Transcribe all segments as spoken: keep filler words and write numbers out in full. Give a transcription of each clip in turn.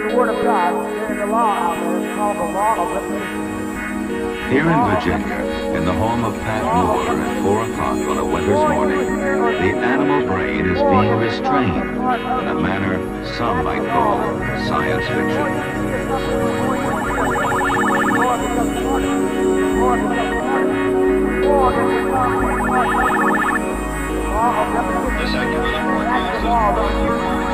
Here in Virginia, in the home of Pat Moore at four o'clock on a winter's morning, the animal brain is being restrained in a manner some might call science fiction. This activity forecast is brought to you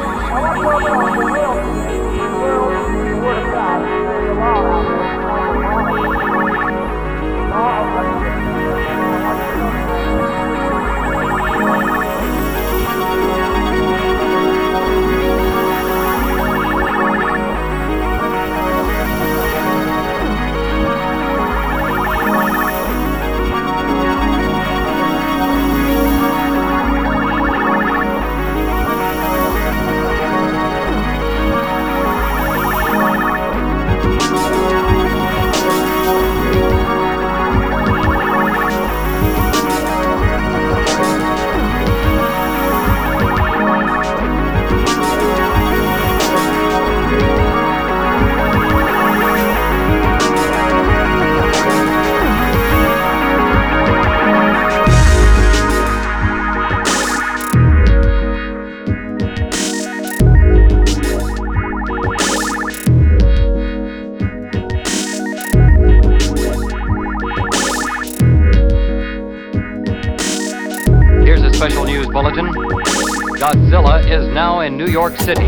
Special news bulletin. Godzilla is now in New York City.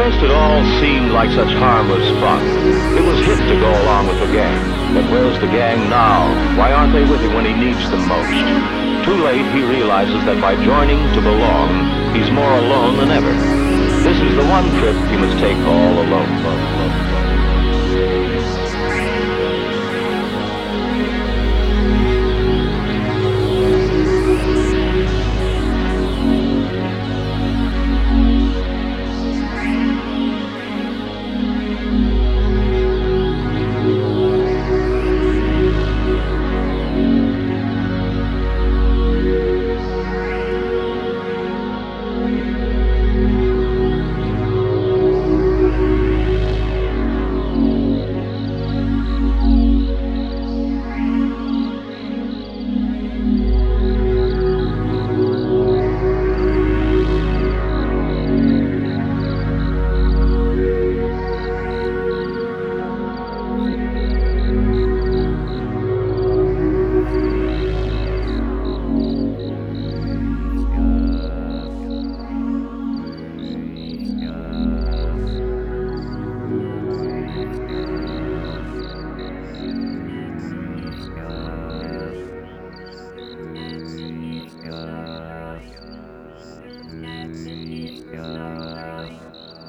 first it all seemed like such harmless fun. It was hip to go along with the gang. But where's the gang now? Why aren't they with him when he needs them most? Too late, he realizes that by joining to belong, he's more alone than ever. This is the one trip he must take all alone.